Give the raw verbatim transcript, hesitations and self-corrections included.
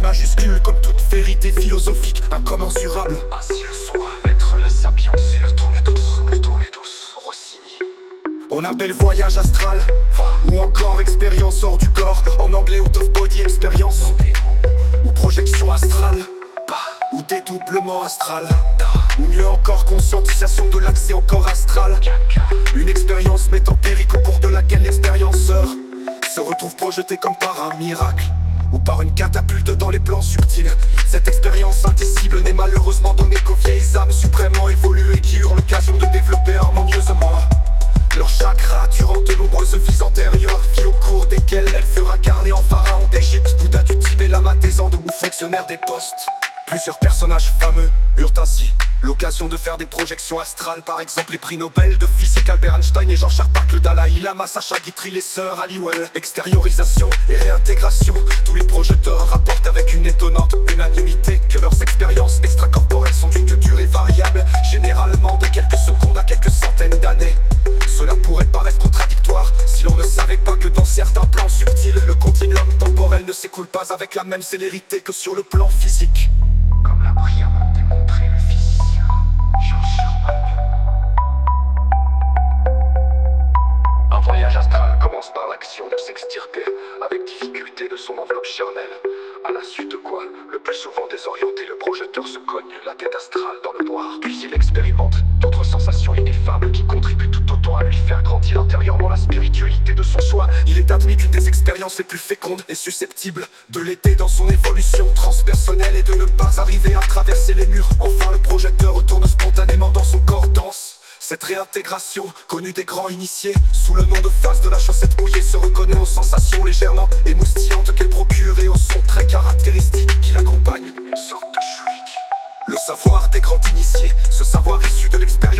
majuscule comme toute vérité philosophique incommensurable. Ainsi le soit, maître la sapience et le tourne douce, le tourne douce, Rossini. On appelle voyage astral, ou encore expérience hors du corps, en anglais out of body experience, ou projection astrale, ou dédoublement astral, ou mieux encore conscientisation de l'accès au corps astral. Une expérience métempérique au cours de laquelle l'expérienceur se retrouve projeté comme par un miracle, ou par une catapulte dans les plans subtils. Cette expérience indicible n'est malheureusement donnée qu'aux vieilles âmes suprêmement évoluées qui eurent l'occasion de développer harmonieusement leur chakra durant de nombreuses vies antérieures, vies au cours desquelles elle furent incarnée en pharaon d'Égypte, Bouddha du Tibet, lama des Andes ou fonctionnaire des postes. Plusieurs personnages fameux eurent ainsi l'occasion de faire des projections astrales, par exemple les prix Nobel de physique Albert Einstein et Jean-Charles Bach, le Dalai Lama, Sacha Guitry, les sœurs Halliwell. Extériorisation et réintégration, tous les projecteurs rapportent avec une étonnante unanimité que leurs expériences extracorporelles sont d'une durée variable, généralement de quelques secondes à quelques centaines d'années. Cela pourrait paraître contradictoire si l'on ne savait pas que dans certains plans subtils, le continuum temporel ne s'écoule pas avec la même célérité que sur le plan physique. Comme l'a brillamment démontré le physicien George Sherman. Un voyage astral commence par l'action de s'extirper avec difficulté de son enveloppe charnelle, à la suite de quoi, le plus souvent désorienté, le projecteur se cogne la tête astrale dans le noir. Puis il expérimente d'autres sensations ineffables qui contribuent tout autant à lui faire grandir intérieurement la spiritualité de son soi. Il est admis qu'une des expériences les plus fécondes est susceptible de l'aider dans son évolution transpersonnelle et de ne pas arriver à traverser les murs. Enfin, le projecteur retourne spontanément dans son corps dense. Cette réintégration, connue des grands initiés sous le nom de phase de la chaussette mouillée, se reconnaît aux sensations légèrement émoustillantes qu'elle procure et aux sons très caractéristiques qui l'accompagnent. Une sorte de chouïc. Le savoir des grands initiés, ce savoir issu de l'expérience